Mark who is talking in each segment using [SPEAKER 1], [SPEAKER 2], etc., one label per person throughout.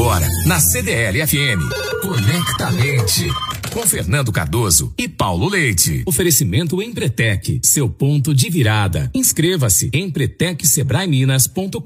[SPEAKER 1] agora, na CDL-FM. Conectamente. Com Fernando Cardoso e Paulo Leite. Oferecimento Empretec, seu ponto de virada. Inscreva-se em empretecsebraeminas.com.br.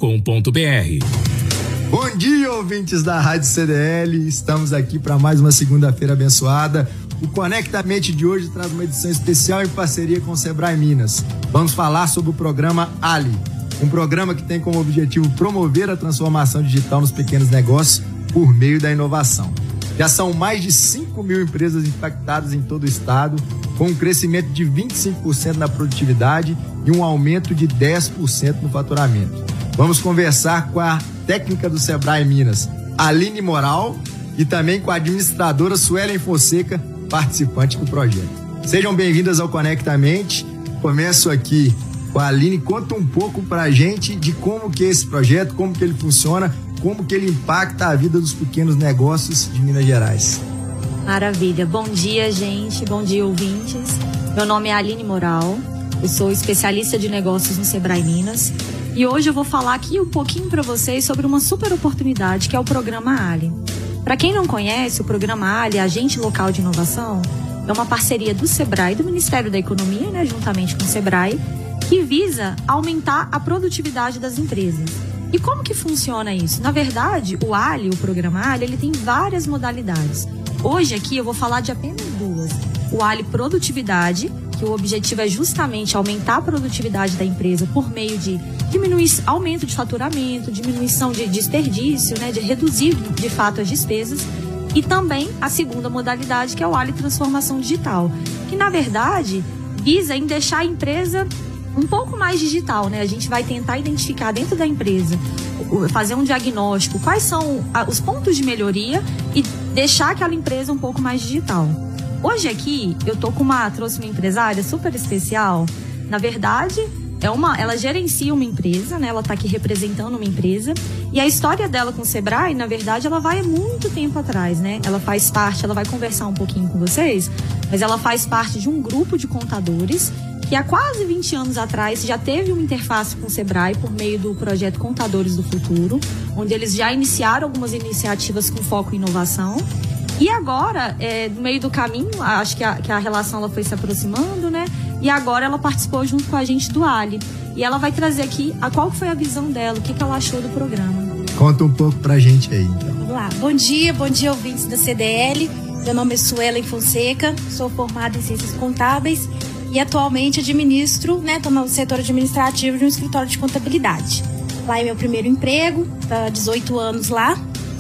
[SPEAKER 2] Bom dia, ouvintes da Rádio CDL. Estamos aqui para mais uma segunda-feira abençoada. O Conectamente de hoje traz uma edição especial em parceria com o Sebrae Minas. Vamos falar sobre o programa Ali, um programa que tem como objetivo promover a transformação digital nos pequenos negócios por meio da inovação. Já são mais de 5 mil empresas impactadas em todo o estado, com um crescimento de 25% na produtividade e um aumento de 10% no faturamento. Vamos conversar com a técnica do Sebrae Minas, Aline Moral, e também com a administradora Suelen Fonseca, participante do projeto. Sejam bem-vindas ao Conectamente. Começo aqui com a Aline. Conta um pouco pra gente de como que é esse projeto, como que ele funciona, como que ele impacta a vida dos pequenos negócios de Minas Gerais.
[SPEAKER 3] Maravilha. Bom dia, gente. Bom dia, ouvintes. Meu nome é Aline Moral. Eu sou especialista de negócios no Sebrae Minas. E hoje eu vou falar aqui um pouquinho para vocês sobre uma super oportunidade que é o Programa Ali. Para quem não conhece, o Programa Ali, Agente Local de Inovação, é uma parceria do Sebrae, do Ministério da Economia, né, juntamente com o Sebrae, que visa aumentar a produtividade das empresas. E como que funciona isso? Na verdade, o Ali, o Programa Ali, ele tem várias modalidades. Hoje aqui eu vou falar de apenas duas. O Ali Produtividade, que o objetivo é justamente aumentar a produtividade da empresa por meio de aumento de faturamento, diminuição de desperdício, né, de reduzir de fato as despesas. E também a segunda modalidade, que é o Ali Transformação Digital, que na verdade visa em deixar a empresa um pouco mais digital, né? A gente vai tentar identificar dentro da empresa, fazer um diagnóstico, quais são os pontos de melhoria e deixar aquela empresa um pouco mais digital. Hoje aqui eu trouxe uma empresária super especial. Na verdade, ela gerencia uma empresa, né? Ela está aqui representando uma empresa. E a história dela com o Sebrae, na verdade, ela vai há muito tempo atrás, né? Ela vai conversar um pouquinho com vocês, mas ela faz parte de um grupo de contadores que há quase 20 anos atrás já teve uma interface com o Sebrae por meio do projeto Contadores do Futuro, onde eles já iniciaram algumas iniciativas com foco em inovação. E agora, no meio do caminho, acho que a relação ela foi se aproximando, né? E agora ela participou junto com a gente do Ali. E ela vai trazer aqui qual foi a visão dela, o que ela achou do programa.
[SPEAKER 2] Conta um pouco pra gente aí, então.
[SPEAKER 4] Vamos lá. Bom dia, ouvintes da CDL. Meu nome é Suelen Fonseca, sou formada em Ciências Contábeis e atualmente administro, né? Estou no setor administrativo de um escritório de contabilidade. Lá é meu primeiro emprego, tá 18 anos lá.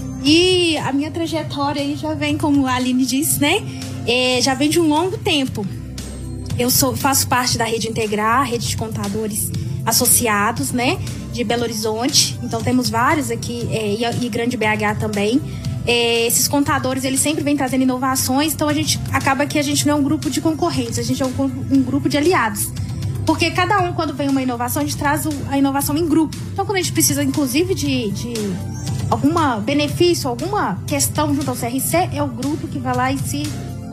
[SPEAKER 4] E a minha trajetória aí já vem, como a Aline disse, né? Já vem de um longo tempo. Eu faço parte da Rede Integrar, rede de contadores associados, né? De Belo Horizonte. Então temos vários aqui, e Grande BH também. Esses contadores, eles sempre vêm trazendo inovações, então acaba que a gente não é um grupo de concorrentes, a gente é um grupo de aliados. Porque cada um, quando vem uma inovação, a gente traz a inovação em grupo. Então, quando a gente precisa, inclusive, de algum benefício, alguma questão junto ao CRC, é o grupo que vai lá e se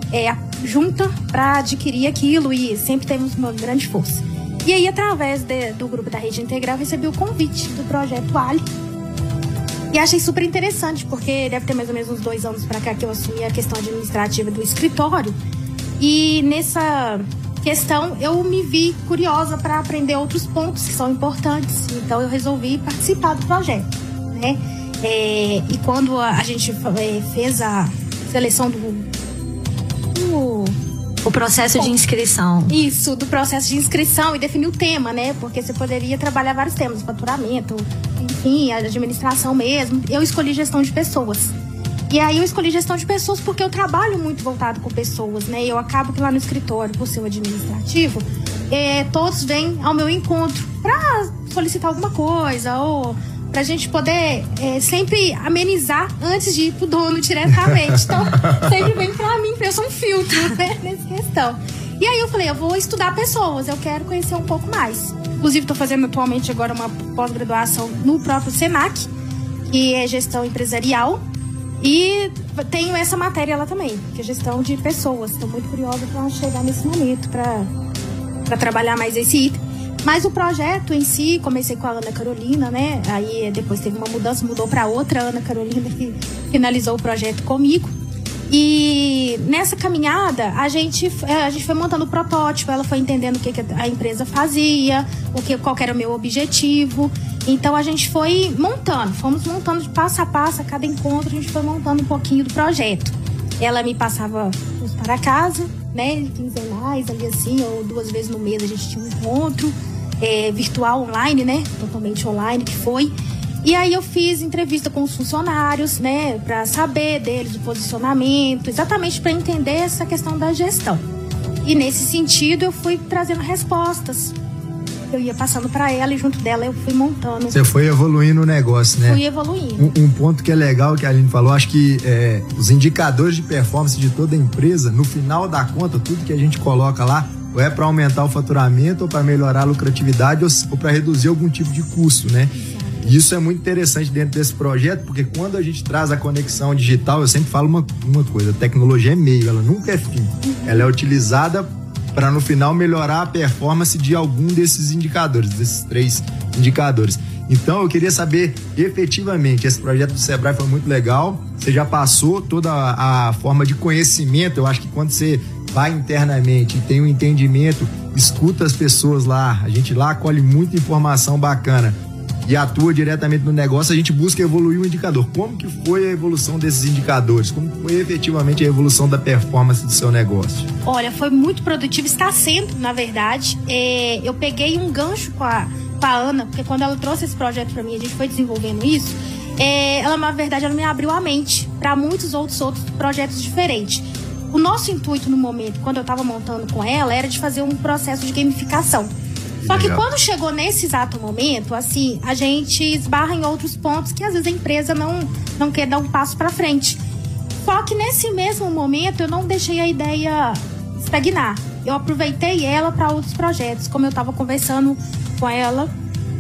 [SPEAKER 4] junta para adquirir aquilo, e sempre temos uma grande força. E aí, através do grupo da Rede Integral, eu recebi o convite do projeto Ali. E achei super interessante, porque deve ter mais ou menos uns 2 anos para cá que eu assumi a questão administrativa do escritório. E nessa questão eu me vi curiosa para aprender outros pontos que são importantes. Então eu resolvi participar do projeto, né? E quando a gente fez a seleção
[SPEAKER 3] o processo de inscrição.
[SPEAKER 4] Isso, do processo de inscrição, e definir o tema, né? Porque você poderia trabalhar vários temas, faturamento, enfim, a administração mesmo. Eu escolhi gestão de pessoas. E aí eu escolhi gestão de pessoas porque eu trabalho muito voltado com pessoas, né? E eu acabo que lá no escritório, por ser um administrativo, todos vêm ao meu encontro para solicitar alguma coisa, ou pra gente poder sempre amenizar antes de ir pro dono diretamente. Então, sempre vem pra mim, eu sou um filtro, né, nessa questão. E aí eu falei, eu vou estudar pessoas, eu quero conhecer um pouco mais. Inclusive, estou fazendo atualmente agora uma pós-graduação no próprio SENAC, que é gestão empresarial. E tenho essa matéria lá também, que é gestão de pessoas. Estou muito curiosa para chegar nesse momento, para trabalhar mais esse item. Mas o projeto em si, comecei com a Ana Carolina, né? Aí depois teve uma mudança, mudou para outra Ana Carolina, que finalizou o projeto comigo. E nessa caminhada, a gente foi montando o protótipo, ela foi entendendo o que a empresa fazia, qual era o meu objetivo. Então a gente fomos montando de passo a passo, a cada encontro a gente foi montando um pouquinho do projeto. Ela me passava para casa, né, quinzenais, ali assim, ou 2 vezes no mês a gente tinha um encontro virtual, online, né, totalmente online que foi. E aí eu fiz entrevista com os funcionários, né, para saber deles o posicionamento, exatamente para entender essa questão da gestão. E nesse sentido eu fui trazendo respostas. Eu ia passando para ela e junto dela eu fui montando.
[SPEAKER 2] Você foi evoluindo o negócio, né?
[SPEAKER 4] Fui evoluindo.
[SPEAKER 2] Um ponto que é legal que a Aline falou, acho que os indicadores de performance de toda a empresa, no final da conta, tudo que a gente coloca lá, ou é para aumentar o faturamento, ou para melhorar a lucratividade, ou para reduzir algum tipo de custo, né? E isso é muito interessante dentro desse projeto, porque quando a gente traz a conexão digital, eu sempre falo uma coisa, a tecnologia é meio, ela nunca é fim. Ela é utilizada para no final melhorar a performance de algum desses indicadores, desses 3 indicadores. Então eu queria saber, efetivamente, esse projeto do Sebrae foi muito legal, você já passou toda a forma de conhecimento, eu acho que quando você vai internamente e tem um entendimento, escuta as pessoas lá, a gente lá colhe muita informação bacana e atua diretamente no negócio, a gente busca evoluir o indicador. Como que foi a evolução desses indicadores? Como foi efetivamente a evolução da performance do seu negócio?
[SPEAKER 4] Olha, foi muito produtivo, está sendo, na verdade. Eu peguei um gancho com a Ana, porque quando ela trouxe esse projeto para mim, a gente foi desenvolvendo isso, ela, na verdade, ela me abriu a mente para muitos outros projetos diferentes. O nosso intuito no momento, quando eu estava montando com ela, era de fazer um processo de gamificação. Só que quando chegou nesse exato momento, assim, a gente esbarra em outros pontos que às vezes a empresa não quer dar um passo para frente. Só que nesse mesmo momento eu não deixei a ideia estagnar. Eu aproveitei ela para outros projetos, como eu estava conversando com ela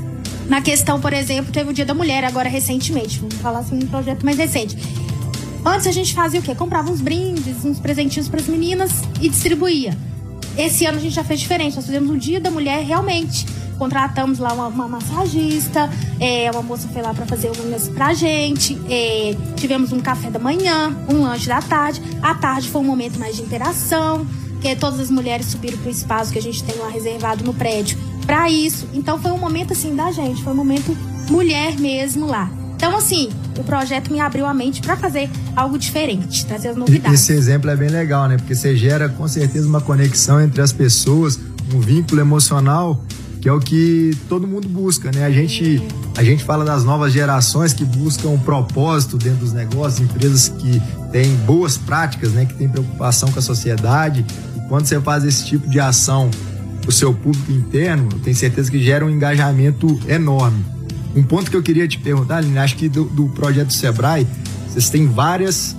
[SPEAKER 4] na questão, por exemplo, teve o Dia da Mulher agora recentemente, vamos falar assim, um projeto mais recente. Antes a gente fazia o quê? Comprava uns brindes, uns presentinhos para as meninas e distribuía. Esse ano a gente já fez diferente, nós fizemos o Dia da Mulher realmente. Contratamos lá uma massagista, uma moça foi lá para fazer unhas pra gente, tivemos um café da manhã, um lanche da tarde. À tarde foi um momento mais de interação, que todas as mulheres subiram pro espaço que a gente tem lá reservado no prédio para isso. Então foi um momento assim da gente, foi um momento mulher mesmo lá. Então, assim, o projeto me abriu a mente para fazer algo diferente, trazer as novidades.
[SPEAKER 2] Esse exemplo é bem legal, né? Porque você gera, com certeza, uma conexão entre as pessoas, um vínculo emocional, que é o que todo mundo busca, né? A gente fala das novas gerações que buscam um propósito dentro dos negócios, empresas que têm boas práticas, né? Que têm preocupação com a sociedade. E quando você faz esse tipo de ação para o seu público interno, eu tenho certeza que gera um engajamento enorme. Um ponto que eu queria te perguntar, Aline, acho que do projeto Sebrae, vocês têm várias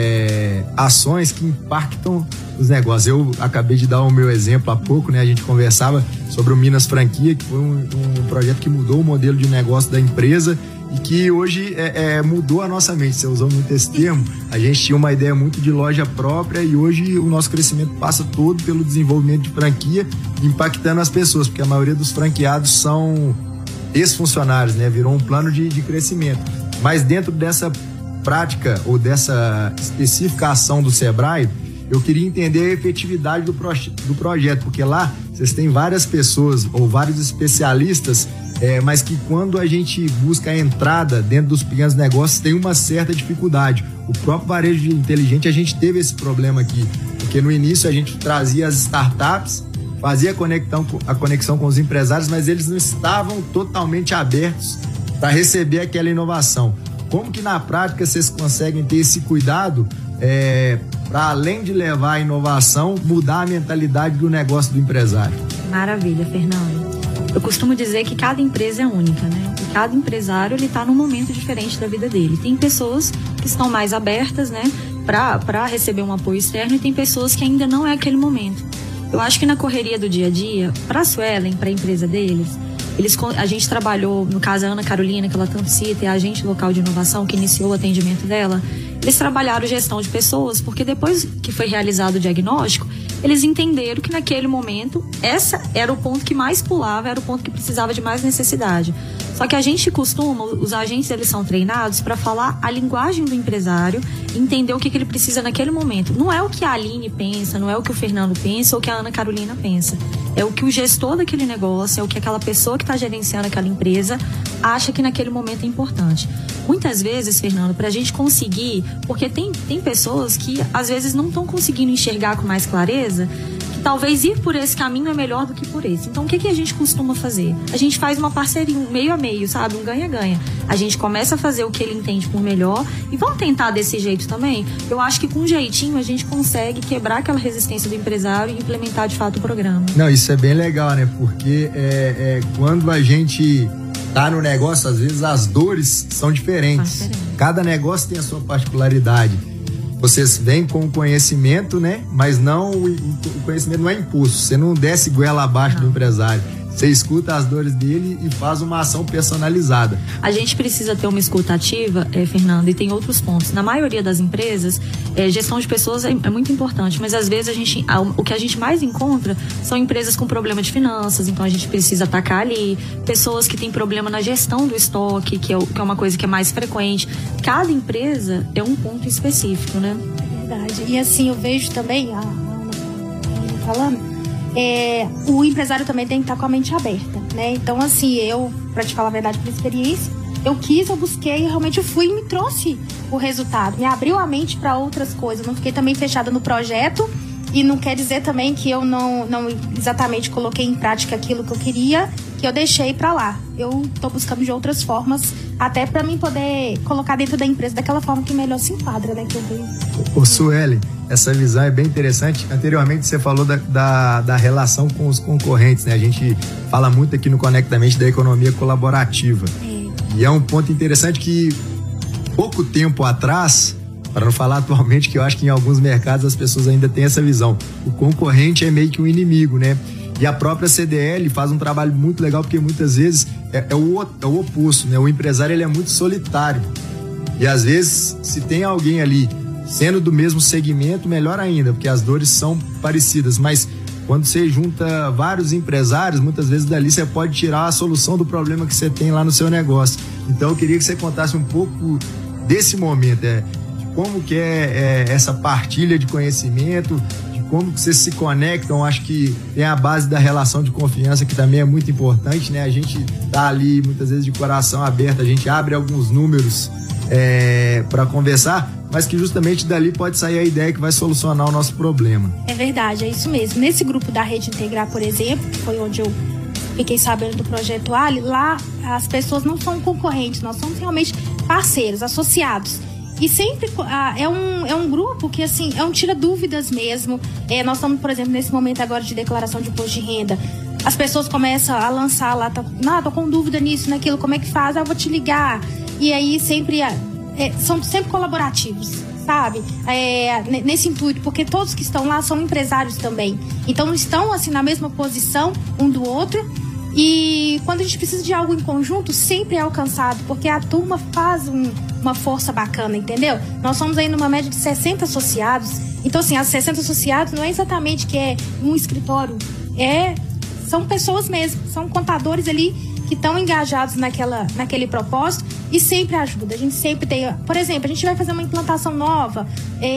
[SPEAKER 2] ações que impactam os negócios. Eu acabei de dar o meu exemplo há pouco, né? A gente conversava sobre o Minas Franquia, que foi um projeto que mudou o modelo de negócio da empresa e que hoje mudou a nossa mente. Você usou muito esse termo. A gente tinha uma ideia muito de loja própria e hoje o nosso crescimento passa todo pelo desenvolvimento de franquia, impactando as pessoas, porque a maioria dos franqueados são ex-funcionários, né? Virou um plano de crescimento. Mas dentro dessa prática ou dessa específica ação do Sebrae, eu queria entender a efetividade do projeto, porque lá vocês têm várias pessoas ou vários especialistas, mas que quando a gente busca a entrada dentro dos pequenos negócios tem uma certa dificuldade. O próprio varejo inteligente, a gente teve esse problema aqui, porque no início a gente trazia as startups, fazia a conexão com os empresários, mas eles não estavam totalmente abertos para receber aquela inovação. Como que na prática vocês conseguem ter esse cuidado para, além de levar a inovação, mudar a mentalidade do negócio do empresário?
[SPEAKER 3] Maravilha, Fernando. Eu costumo dizer que cada empresa é única, né? E cada empresário, ele está num momento diferente da vida dele. Tem pessoas que estão mais abertas, né, para receber um apoio externo, e tem pessoas que ainda não é aquele momento. Eu acho que na correria do dia a dia, para a Suelen, para a empresa deles, a gente trabalhou, no caso a Ana Carolina, que ela tanto cita, é a agente local de inovação que iniciou o atendimento dela. Eles trabalharam gestão de pessoas, porque depois que foi realizado o diagnóstico, eles entenderam que naquele momento, essa era o ponto que mais pulava, era o ponto que precisava de mais necessidade. Só que a gente costuma, os agentes, eles são treinados para falar a linguagem do empresário, entender o que ele precisa naquele momento. Não é o que a Aline pensa, não é o que o Fernando pensa ou o que a Ana Carolina pensa. É o que o gestor daquele negócio, é o que aquela pessoa que está gerenciando aquela empresa acha que naquele momento é importante. Muitas vezes, Fernando, para a gente conseguir, porque tem pessoas que às vezes não estão conseguindo enxergar com mais clareza, que talvez ir por esse caminho é melhor do que por esse. Então, o que a gente costuma fazer? A gente faz uma parceria, um meio a meio, sabe? Um ganha-ganha. A gente começa a fazer o que ele entende por melhor e vamos tentar desse jeito também. Eu acho que com um jeitinho a gente consegue quebrar aquela resistência do empresário e implementar de fato o programa.
[SPEAKER 2] Não, isso é bem legal, né? Porque quando a gente tá no negócio, às vezes as dores são diferentes. Cada negócio tem a sua particularidade. Vocês vêm com o conhecimento, né? Mas não, o conhecimento não é imposto. Você não desce goela abaixo do empresário. Você escuta as dores dele e faz uma ação personalizada.
[SPEAKER 3] A gente precisa ter uma escuta ativa, Fernando, e tem outros pontos. Na maioria das empresas, gestão de pessoas é muito importante, mas às vezes o que a gente mais encontra são empresas com problema de finanças, então a gente precisa atacar ali. Pessoas que têm problema na gestão do estoque, que é uma coisa que é mais frequente. Cada empresa é um ponto específico, né?
[SPEAKER 4] Verdade. E assim, eu vejo também, a Ana falando, o empresário também tem que estar com a mente aberta, né? Então, assim, pra te falar a verdade, por experiência, eu busquei, realmente eu fui e me trouxe o resultado. Me abriu a mente para outras coisas. Não fiquei também fechada no projeto e não quer dizer também que eu não exatamente coloquei em prática aquilo que eu queria, que eu deixei para lá. Eu tô buscando de outras formas, até para mim poder colocar dentro da empresa daquela forma que melhor se enquadra, né? Que eu vejo.
[SPEAKER 2] Ô, Sueli, essa visão é bem interessante. Anteriormente você falou da relação com os concorrentes, né? A gente fala muito aqui no Conectamente da economia colaborativa. E é um ponto interessante que pouco tempo atrás, para não falar atualmente, que eu acho que em alguns mercados as pessoas ainda têm essa visão. O concorrente é meio que um inimigo, né? E a própria CDL faz um trabalho muito legal, porque muitas vezes é o oposto, né? O empresário, ele é muito solitário. E às vezes, se tem alguém ali sendo do mesmo segmento, melhor ainda, porque as dores são parecidas. Mas quando você junta vários empresários, muitas vezes dali você pode tirar a solução do problema que você tem lá no seu negócio. Então eu queria que você contasse um pouco desse momento, de como que é essa partilha de conhecimento, de como que vocês se conectam. Acho que tem a base da relação de confiança, que também é muito importante, né? A gente tá ali muitas vezes de coração aberto, a gente abre alguns números para conversar, mas que justamente dali pode sair a ideia que vai solucionar o nosso problema.
[SPEAKER 4] É verdade, é isso mesmo. Nesse grupo da Rede Integrar, por exemplo, que foi onde eu fiquei sabendo do Projeto Ali, lá as pessoas não são concorrentes, nós somos realmente parceiros, associados. E sempre é um grupo que, assim, é um tira-dúvidas mesmo. Nós estamos, por exemplo, nesse momento agora de declaração de imposto de renda. As pessoas começam a lançar lá, tô com dúvida nisso, naquilo, como é que faz? Eu vou te ligar. E aí sempre são sempre colaborativos, sabe? Nesse intuito, porque todos que estão lá são empresários também. Então estão, assim, na mesma posição um do outro. E quando a gente precisa de algo em conjunto, sempre é alcançado, porque a turma faz uma força bacana, entendeu? Nós somos aí numa média de 60 associados. Então, assim, as 60 associados não é exatamente que é um escritório, são pessoas mesmo, são contadores ali que estão engajados naquele propósito e sempre ajuda. A gente sempre tem, por exemplo, a gente vai fazer uma implantação nova,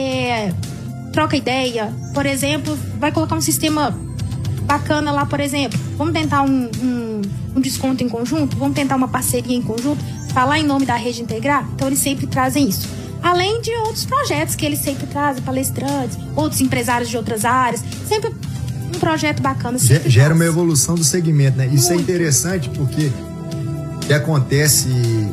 [SPEAKER 4] troca ideia, por exemplo, vai colocar um sistema bacana lá, por exemplo, vamos tentar um desconto em conjunto, vamos tentar uma parceria em conjunto, falar em nome da Rede Integrar. Então eles sempre trazem isso, além de outros projetos que eles sempre trazem, palestrantes, outros empresários de outras áreas, sempre um projeto bacana.
[SPEAKER 2] Gera uma evolução do segmento, né? Isso é interessante, porque o que acontece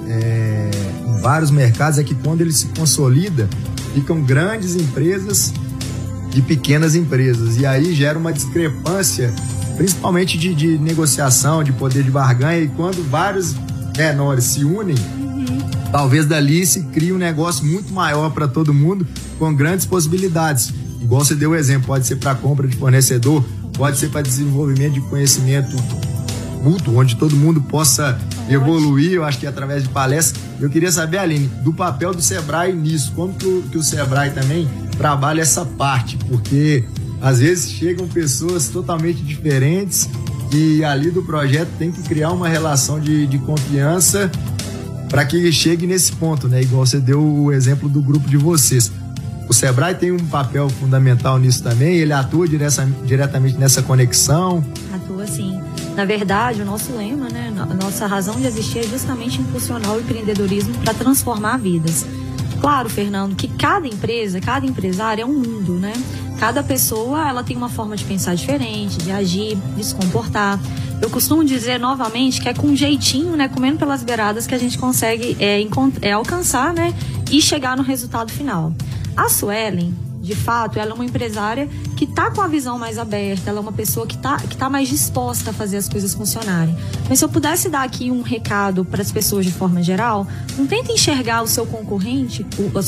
[SPEAKER 2] em vários mercados é que quando ele se consolida, ficam grandes empresas e pequenas empresas, e aí gera uma discrepância, principalmente de negociação, de poder de barganha, e quando vários menores se unem, talvez dali se crie um negócio muito maior para todo mundo, com grandes possibilidades. Igual você deu o exemplo, pode ser para compra de fornecedor, pode ser para desenvolvimento de conhecimento mútuo, onde todo mundo possa evoluir, eu acho que através de palestras. Eu queria saber, Aline, do papel do Sebrae nisso, como que o Sebrae também trabalha essa parte, porque Às vezes chegam pessoas totalmente diferentes e ali do projeto tem que criar uma relação de confiança para que chegue nesse ponto, né? Igual você deu o exemplo do grupo de vocês. O Sebrae tem um papel fundamental nisso também, ele atua diretamente nessa conexão.
[SPEAKER 3] Atua sim. Na verdade, o nosso lema, né, a nossa razão de existir é justamente impulsionar o empreendedorismo para transformar vidas. Claro, Fernando, que cada empresa, cada empresário é um mundo, né? Cada pessoa, ela tem uma forma de pensar diferente, de agir, de se comportar. Eu costumo dizer novamente que é com jeitinho, né, comendo pelas beiradas que a gente consegue alcançar, né, e chegar no resultado final. A Suelen, de fato, ela é uma empresária que está com a visão mais aberta, ela é uma pessoa que tá mais disposta a fazer as coisas funcionarem. Mas se eu pudesse dar aqui um recado para as pessoas de forma geral, não tente enxergar o seu concorrente,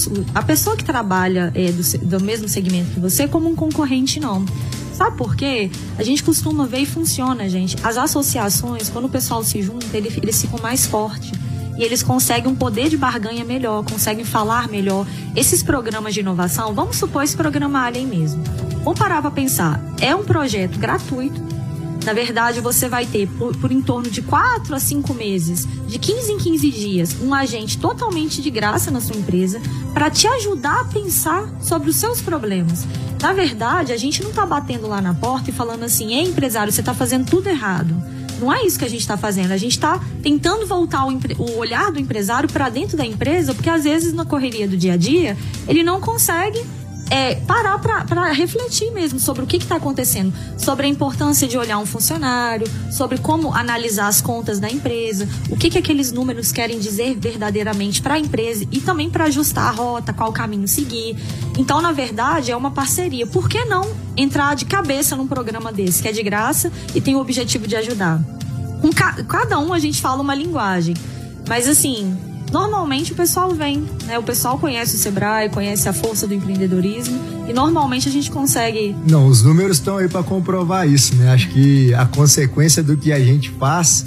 [SPEAKER 3] a pessoa que trabalha do mesmo segmento que você, como um concorrente, não. Sabe por quê? A gente costuma ver e funciona, gente. As associações, quando o pessoal se junta, eles ficam mais fortes. E eles conseguem um poder de barganha melhor, conseguem falar melhor. Esses programas de inovação, vamos supor esse programa Alien mesmo. Vamos parar para pensar. É um projeto gratuito. Na verdade, você vai ter, por em torno de 4 a 5 meses, de 15 em 15 dias, um agente totalmente de graça na sua empresa para te ajudar a pensar sobre os seus problemas. Na verdade, a gente não está batendo lá na porta e falando assim, ei, empresário, você está fazendo tudo errado. Não é isso que a gente está fazendo. A gente está tentando voltar o olhar do empresário para dentro da empresa, porque às vezes na correria do dia a dia, ele não consegue parar para refletir mesmo sobre o que está acontecendo, sobre a importância de olhar um funcionário, sobre como analisar as contas da empresa, o que aqueles números querem dizer verdadeiramente para a empresa e também para ajustar a rota, qual caminho seguir. Então, na verdade, é uma parceria. Por que não entrar de cabeça num programa desse, que é de graça e tem o objetivo de ajudar? Com cada um a gente fala uma linguagem, mas assim, normalmente o pessoal vem, né? O pessoal conhece o Sebrae, conhece a força do empreendedorismo e normalmente a gente consegue...
[SPEAKER 2] Não, os números estão aí para comprovar isso, né? Acho que a consequência do que a gente faz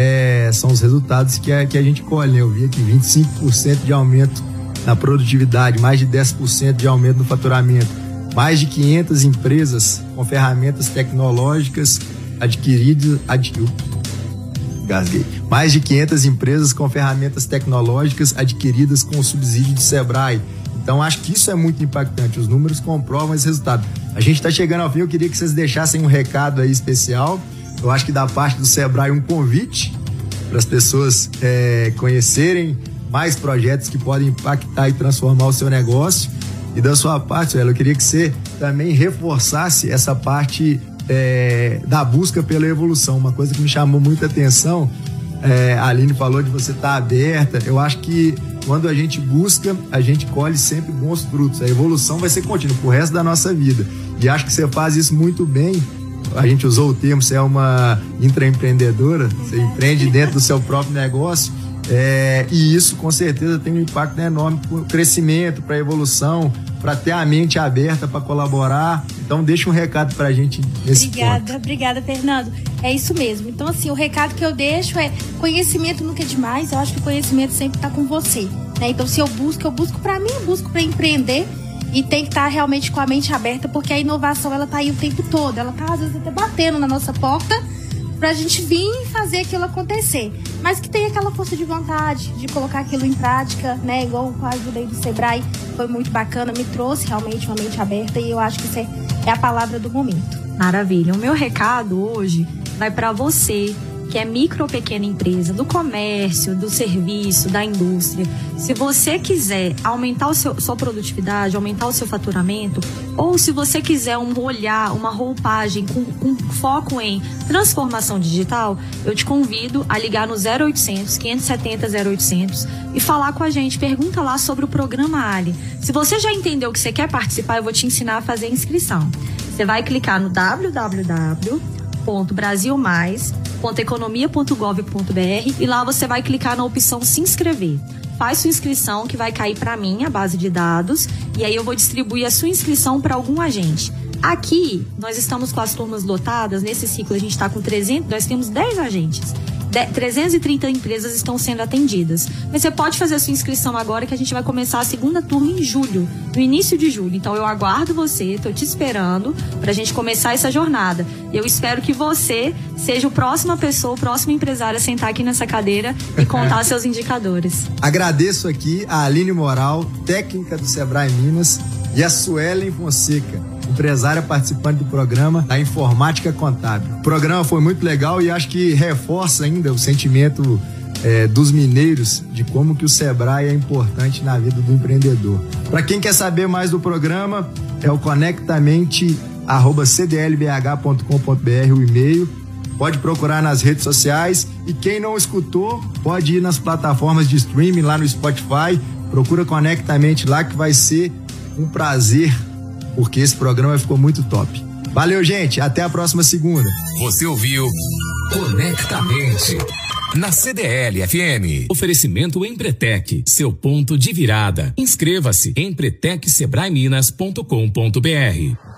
[SPEAKER 2] são os resultados que a gente colhe. Eu vi aqui 25% de aumento na produtividade, mais de 10% de aumento no faturamento, mais de 500 empresas com ferramentas tecnológicas mais de 500 empresas com ferramentas tecnológicas adquiridas com o subsídio do Sebrae. Então, acho que isso é muito impactante. Os números comprovam esse resultado. A gente está chegando ao fim. Eu queria que vocês deixassem um recado aí especial. Eu acho que da parte do Sebrae um convite para as pessoas conhecerem mais projetos que podem impactar e transformar o seu negócio. E da sua parte, eu queria que você também reforçasse essa parte da busca pela evolução. Uma coisa que me chamou muita atenção, a Aline falou de você estar aberta. Eu acho que quando a gente busca, a gente colhe sempre bons frutos. A evolução vai ser contínua pro resto da nossa vida. E acho que você faz isso muito bem. A gente usou o termo, você é uma intraempreendedora, você empreende dentro do seu próprio negócio. E isso com certeza tem um impacto enorme para o crescimento, para a evolução, para ter a mente aberta para colaborar. Então deixa um recado para a gente nesse ponto.
[SPEAKER 4] Obrigada, Fernando. É isso mesmo. Então assim, o recado que eu deixo é: conhecimento nunca é demais. Eu acho que o conhecimento sempre está com você, né? Então se eu busco para mim, eu busco para empreender. E tem que estar realmente com a mente aberta, porque a inovação, ela tá aí o tempo todo. Ela tá, às vezes, até batendo na nossa porta pra gente vir e fazer aquilo acontecer. Mas que tem aquela força de vontade de colocar aquilo em prática, né? Igual com a ajuda aí do Sebrae, foi muito bacana, me trouxe realmente uma mente aberta e eu acho que isso é a palavra do momento.
[SPEAKER 3] Maravilha. O meu recado hoje vai para você que é micro ou pequena empresa, do comércio, do serviço, da indústria. Se você quiser aumentar sua produtividade, aumentar o seu faturamento, ou se você quiser um olhar, uma roupagem com foco em transformação digital, eu te convido a ligar no 0800 570 0800 e falar com a gente. Pergunta lá sobre o programa Ali. Se você já entendeu que você quer participar, eu vou te ensinar a fazer a inscrição. Você vai clicar no www.brasilmais.economia.gov.br e lá você vai clicar na opção se inscrever. Faz sua inscrição, que vai cair para mim a base de dados, e aí eu vou distribuir a sua inscrição para algum agente. Aqui nós estamos com as turmas lotadas. Nesse ciclo a gente está com 300, nós temos 10 agentes. 330 empresas estão sendo atendidas. Mas você pode fazer a sua inscrição agora, que a gente vai começar a segunda turma em julho, no início de julho. Então eu aguardo você, estou te esperando para a gente começar essa jornada. Eu espero que você seja a próxima pessoa, o próximo empresário a sentar aqui nessa cadeira e contar seus indicadores.
[SPEAKER 2] Agradeço aqui a Aline Moral, técnica do Sebrae Minas, e a Suelen Fonseca, empresária participante do programa da Informática Contábil. O programa foi muito legal e acho que reforça ainda o sentimento dos mineiros de como que o Sebrae é importante na vida do empreendedor. Para quem quer saber mais do programa, é o conectamente@cdlbh.com.br, o e-mail. Pode procurar nas redes sociais e quem não escutou pode ir nas plataformas de streaming lá no Spotify. Procura Conectamente lá que vai ser um prazer, porque esse programa ficou muito top. Valeu, gente. Até a próxima segunda.
[SPEAKER 1] Você ouviu Conectamente na CDL FM. Oferecimento Empretec, seu ponto de virada. Inscreva-se em empretecsebraeminas.com.br.